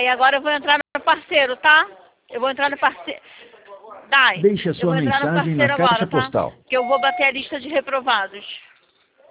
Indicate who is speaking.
Speaker 1: agora eu vou entrar no parceiro, tá? Eu vou entrar no parceiro. Dai,
Speaker 2: Deixe a sua mensagem na caixa postal.
Speaker 1: que eu vou bater a lista de reprovados.